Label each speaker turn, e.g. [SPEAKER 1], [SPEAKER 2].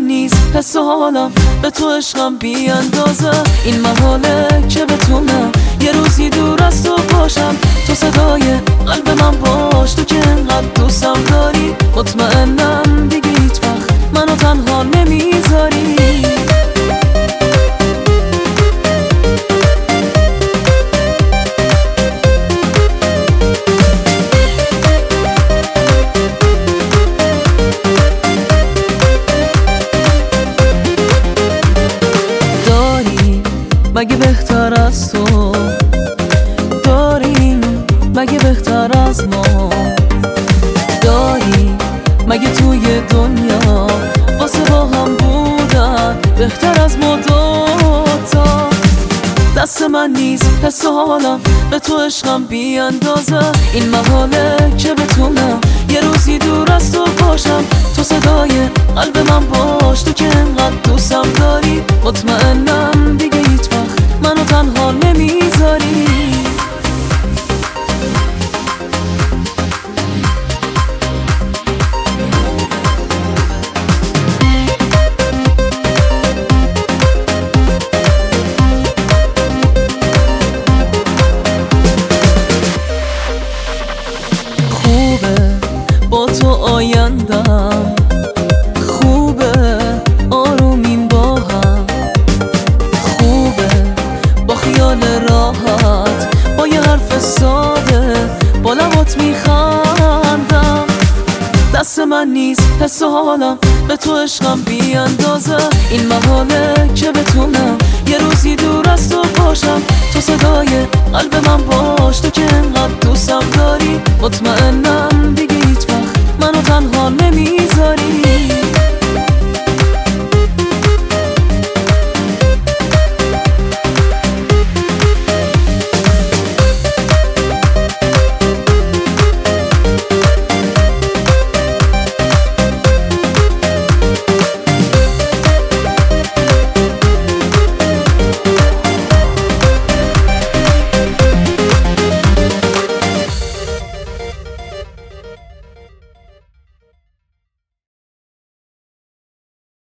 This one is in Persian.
[SPEAKER 1] نیست حس و حالم به تو عشقم بی اندازه. این محاله که بتونم یه روزی دور از تو باشم. تو صدای قلب من باش، تو که انقدر دوستم داری. مطمئنم دیگه هیچ وقت منو تنها نمیذاری. مگه بهتر از تو داریم؟ مگه بهتر از ما داریم؟ مگه توی دنیا واسه با هم بودن بهتر از ما دوتا؟ دست من نیست حس و حالم به تو عشقم بی اندازه. این محاله که بتونم یه روزی دور از تو باشم. تو صدای قلب من باش، تو که انقدر دوستم داری. مطمئنم دیگه هیچ وقت منو تنها نمیذاری. خوبه با تو آیندم، خوبه آرومیم با هم، خوبه با خیال راحت، با یه حرف ساده با لبات میخندم. دست من نیست حس و حالم به تو عشقم بی اندازه. این محاله که بتونم یه روزی دور از تو باشم. تو صدای قلب من باش، تو که انقدر دوستم داری. مطمئنم دیگه هیچ وقت منو تنها نمی